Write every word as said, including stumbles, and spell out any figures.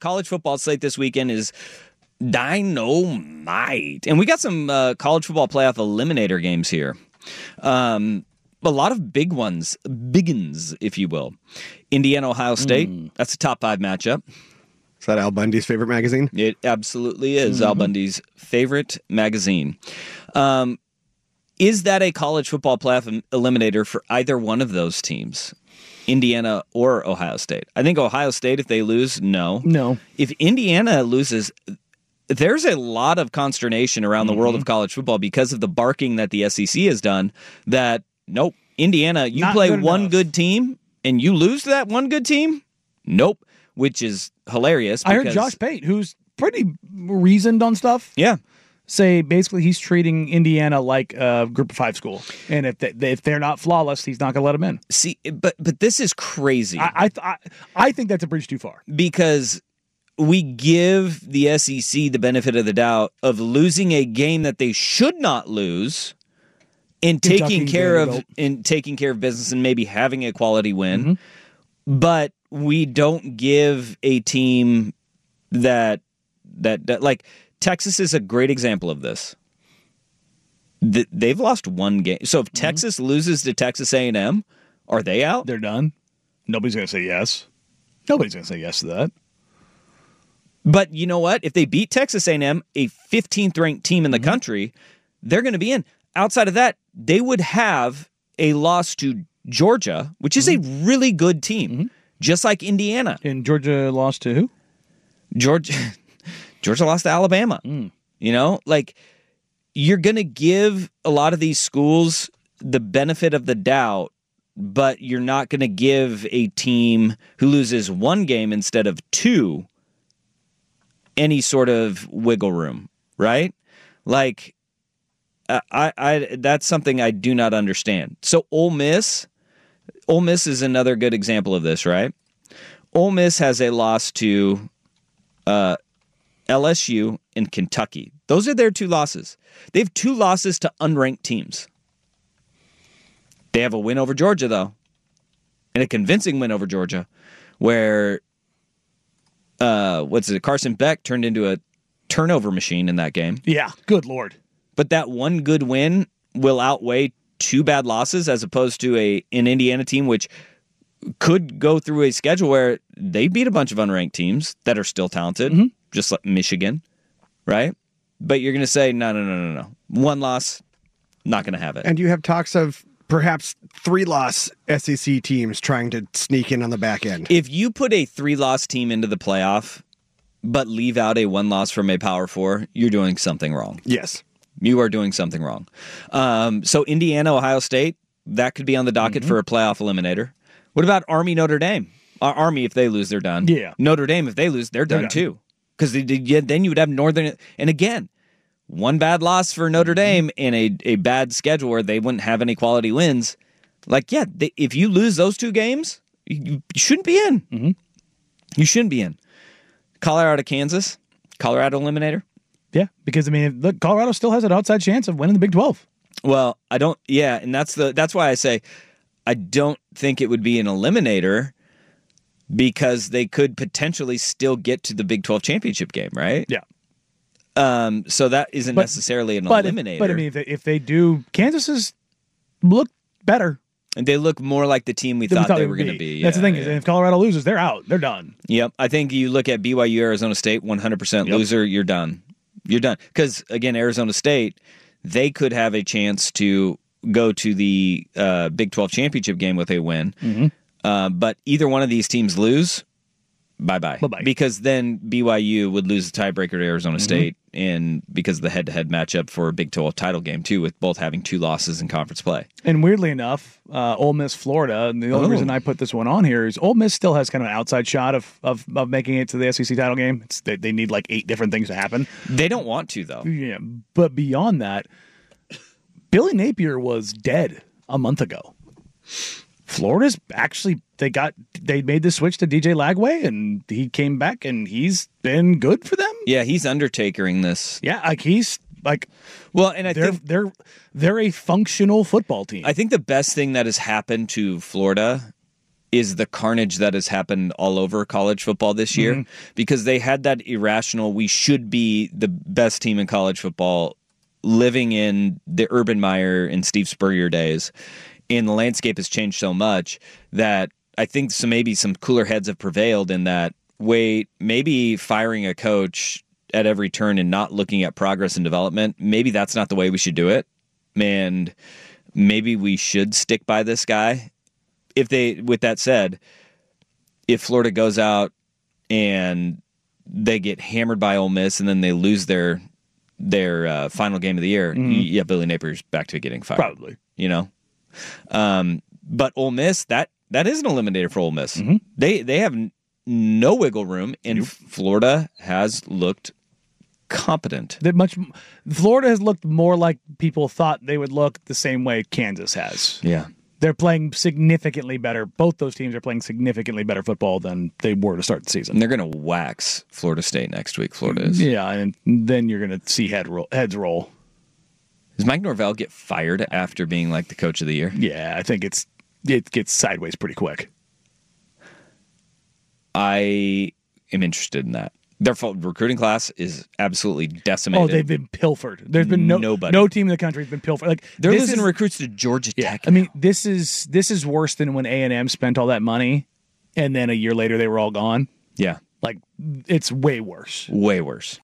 college football slate this weekend is dynamite. And we got some uh, college football playoff eliminator games here. Um, a lot of big ones, biggins, if you will. Indiana, Ohio State, mm. that's a top five matchup. Is that Al Bundy's favorite magazine? It absolutely is mm-hmm. Al Bundy's favorite magazine. Um, is that a college football playoff eliminator for either one of those teams? Indiana or Ohio State? I think Ohio State, if they lose, no. No. If Indiana loses, there's a lot of consternation around mm-hmm. the world of college football because of the barking that the S E C has done that, nope, Indiana, you Not play good one enough. good team and you lose to that one good team? Nope, which is hilarious. I heard Josh Pate, who's pretty reasoned on stuff. Yeah. Say basically he's treating Indiana like a group of five school. And if they, if they're not flawless, he's not going to let them in. See, but but this is crazy. I, I, I, I think that's a bridge too far. Because we give the S E C the benefit of the doubt of losing a game that they should not lose in taking care of in taking care of business and maybe having a quality win. Mm-hmm. But we don't give a team that, that that like Texas is a great example of this. The, they've lost one game. So if mm-hmm. Texas loses to Texas A and M, are they out? They're done. Nobody's going to say yes. Nobody's going to say yes to that. But you know what? If they beat Texas A and M, a fifteenth ranked team in the mm-hmm. country, they're going to be in. Outside of that, they would have a loss to Georgia, which is mm-hmm. a really good team, mm-hmm. just like Indiana. And Georgia lost to who? Georgia, Georgia lost to Alabama. Mm. You know, like you're going to give a lot of these schools the benefit of the doubt, but you're not going to give a team who loses one game instead of two any sort of wiggle room, right? Like, uh, I, I, that's something I do not understand. So Ole Miss, Ole Miss is another good example of this, right? Ole Miss has a loss to uh, L S U and Kentucky. Those are their two losses. They have two losses to unranked teams. They have a win over Georgia, though, and a convincing win over Georgia, where uh, what's it? Carson Beck turned into a turnover machine in that game. Yeah, good Lord. But that one good win will outweigh two bad losses as opposed to a an Indiana team which could go through a schedule where they beat a bunch of unranked teams that are still talented, mm-hmm. just like Michigan, right? But you're going to say, no, no, no, no, no. One loss, not going to have it. And you have talks of perhaps three-loss S E C teams trying to sneak in on the back end. If you put a three-loss team into the playoff, but leave out a one-loss from a Power Four, you're doing something wrong. Yes. You are doing something wrong. Um, so Indiana, Ohio State, that could be on the docket mm-hmm. for a playoff eliminator. What about Army, Notre Dame? Uh, Army, if they lose, they're done. Yeah. Notre Dame, if they lose, they're, they're done, done too. Because then you would have Northern. And again, one bad loss for Notre Dame and a, a bad schedule where they wouldn't have any quality wins. Like, yeah, they, if you lose those two games, you, you shouldn't be in. Mm-hmm. You shouldn't be in. Colorado, Kansas, Colorado eliminator. Yeah, because I mean, look, Colorado still has an outside chance of winning the Big twelve. Well, I don't. Yeah, and that's the that's why I say I don't think it would be an eliminator because they could potentially still get to the Big twelve championship game, right? Yeah. Um. So that isn't but, necessarily an but eliminator. If, but I mean, if they, if they do, Kansas is look better. And they look more like the team we thought, we thought they were going to be. That's yeah, the thing. Yeah. Is if Colorado loses, they're out. They're done. Yep. I think you look at B Y U, Arizona State, one hundred percent yep. loser, you're done. You're done. Because, again, Arizona State, they could have a chance to go to the uh, Big twelve championship game with a win. Mm-hmm. Uh, but either one of these teams lose, bye-bye. Bye-bye. Because then B Y U would lose the tiebreaker to Arizona mm-hmm. State and because of the head-to-head matchup for a Big twelve title game, too, with both having two losses in conference play. And weirdly enough, uh, Ole Miss, Florida, and the only oh. reason I put this one on here is Ole Miss still has kind of an outside shot of of, of making it to the S E C title game. It's, they, they need like eight different things to happen. They don't want to, though. Yeah, but beyond that, Billy Napier was dead a month ago. Florida's actually they got they made the switch to D J Lagway and he came back and he's been good for them. Yeah, he's undertakering this. Yeah, like he's like well, and I they're, think they're they're a functional football team. I think the best thing that has happened to Florida is the carnage that has happened all over college football this year, mm-hmm. because they had that irrational, we should be the best team in college football, living in the Urban Meyer and Steve Spurrier days. And the landscape has changed so much that I think some maybe some cooler heads have prevailed in that, wait, maybe firing a coach at every turn and not looking at progress and development, maybe that's not the way we should do it. And maybe we should stick by this guy. If they, with that said, if Florida goes out and they get hammered by Ole Miss and then they lose their their uh, final game of the year, mm-hmm. yeah, Billy Napier's back to getting fired. Probably, you know. Um, but Ole Miss, that that is an eliminator for Ole Miss. Mm-hmm. They they have n- no wiggle room, and nope. Florida has looked competent. That much. Florida has looked more like people thought they would look, the same way Kansas has. Yeah. They're playing significantly better. Both those teams are playing significantly better football than they were to start the season. And they're going to wax Florida State next week. Florida is. Yeah, and then you're going to see head roll, heads roll. Does Mike Norvell get fired after being like the coach of the year? Yeah, I think it's it gets sideways pretty quick. I am interested in that. Their recruiting class is absolutely decimated. Oh, they've been pilfered. There's been no Nobody. no team in the country has been pilfered. Like they're losing is, recruits to Georgia yeah, Tech. I mean, this is this is worse than when A and M spent all that money, and then a year later they were all gone. Yeah, like it's way worse. Way worse.